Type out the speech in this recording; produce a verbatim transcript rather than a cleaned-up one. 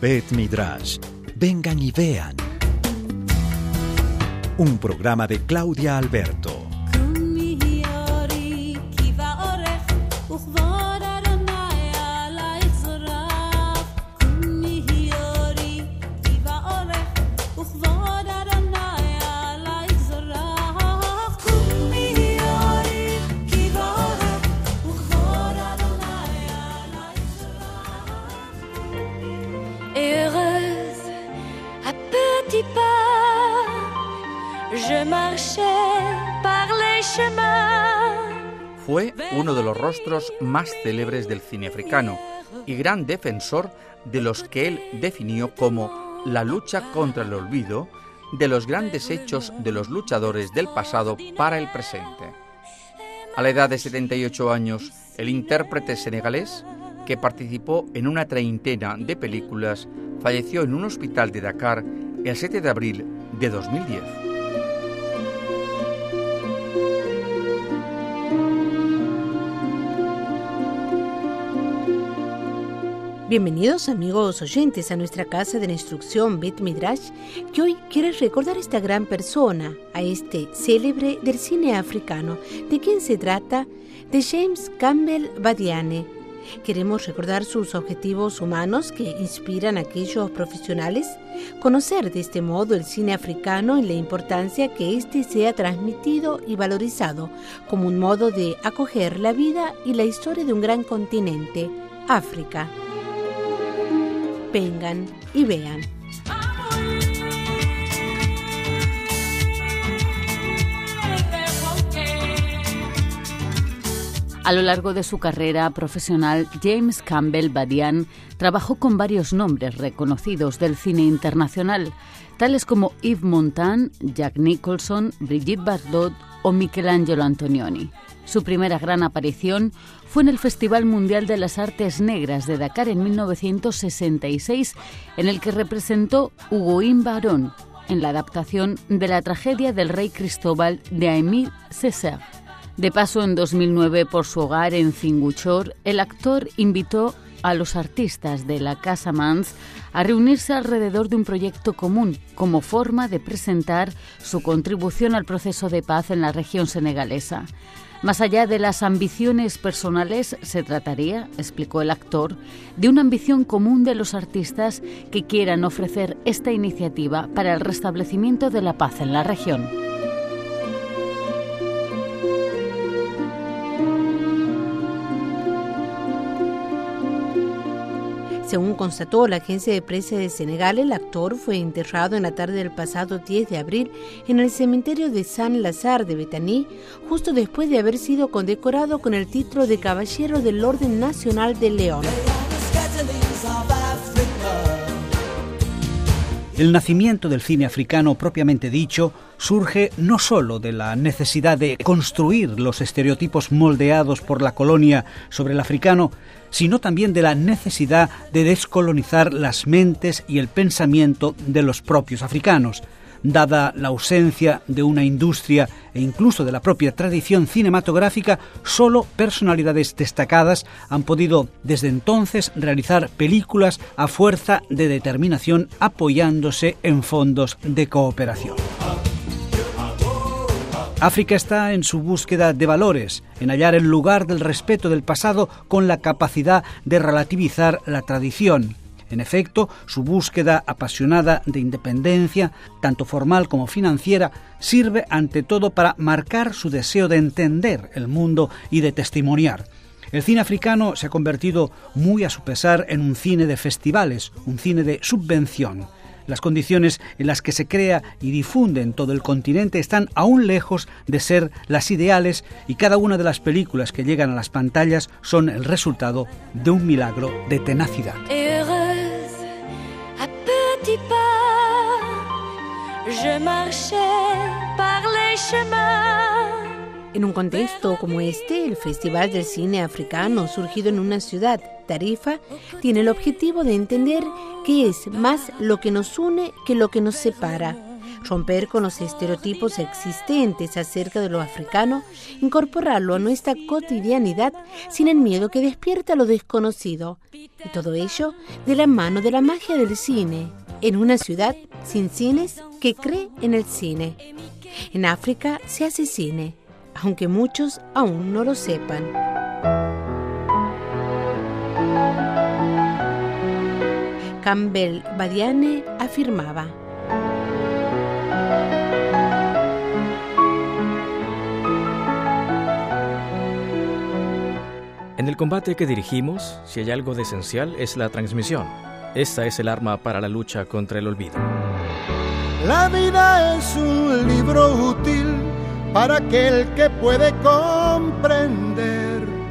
Bet Midrash. Vengan y vean. Un programa de Claudia Alberto. Fue uno de los rostros más célebres del cine africano y gran defensor de los que él definió como la lucha contra el olvido de los grandes hechos de los luchadores del pasado para el presente. A la edad de setenta y ocho años, el intérprete senegalés, que participó en una treintena de películas, falleció en un hospital de Dakar el siete de abril de dos mil diez. Bienvenidos amigos oyentes a nuestra casa de la instrucción Bet Midrash, que hoy quiere recordar a esta gran persona, a este célebre del cine africano. ¿De quién se trata? De James Campbell Badiane. Queremos recordar sus objetivos humanos que inspiran a aquellos profesionales, conocer de este modo el cine africano y la importancia que éste sea transmitido y valorizado como un modo de acoger la vida y la historia de un gran continente, África. Vengan y vean. A lo largo de su carrera profesional, James Campbell Badiane trabajó con varios nombres reconocidos del cine internacional, tales como Yves Montand, Jack Nicholson, Brigitte Bardot o Michelangelo Antonioni. Su primera gran aparición fue en el Festival Mundial de las Artes Negras de Dakar en mil novecientos sesenta y seis, en el que representó Huguín Barón, en la adaptación de la tragedia del rey Cristóbal de Émile Césaire. De paso en dos mil nueve por su hogar en Ziguinchor, el actor invitó a los artistas de la Casa Mans a reunirse alrededor de un proyecto común como forma de presentar su contribución al proceso de paz en la región senegalesa. Más allá de las ambiciones personales, se trataría, explicó el actor, de una ambición común de los artistas que quieran ofrecer esta iniciativa para el restablecimiento de la paz en la región. Según constató la agencia de prensa de Senegal, el actor fue enterrado en la tarde del pasado diez de abril en el cementerio de Saint-Lazare de Betany, justo después de haber sido condecorado con el título de Caballero del Orden Nacional de León. El nacimiento del cine africano propiamente dicho surge no solo de la necesidad de construir los estereotipos moldeados por la colonia sobre el africano, sino también de la necesidad de descolonizar las mentes y el pensamiento de los propios africanos. Dada la ausencia de una industria e incluso de la propia tradición cinematográfica, solo personalidades destacadas han podido desde entonces realizar películas a fuerza de determinación apoyándose en fondos de cooperación. África está en su búsqueda de valores, en hallar el lugar del respeto del pasado con la capacidad de relativizar la tradición. En efecto, su búsqueda apasionada de independencia, tanto formal como financiera, sirve ante todo para marcar su deseo de entender el mundo y de testimoniar. El cine africano se ha convertido, muy a su pesar, en un cine de festivales, un cine de subvención. Las condiciones en las que se crea y difunde en todo el continente están aún lejos de ser las ideales y cada una de las películas que llegan a las pantallas son el resultado de un milagro de tenacidad. En un contexto como este, el Festival del Cine Africano, surgido en una ciudad, Tarifa, tiene el objetivo de entender qué es más lo que nos une que lo que nos separa. romper con los estereotipos existentes acerca de lo africano, incorporarlo a nuestra cotidianidad sin el miedo que despierta lo desconocido. Y todo ello de la mano de la magia del cine, en una ciudad sin cines que cree en el cine. En África se hace cine, aunque muchos aún no lo sepan. Campbell Badiane afirmaba: en el combate que dirigimos, si hay algo de esencial, es la transmisión. Esta es el arma para la lucha contra el olvido. La vida es un libro útil para aquel que puede comprender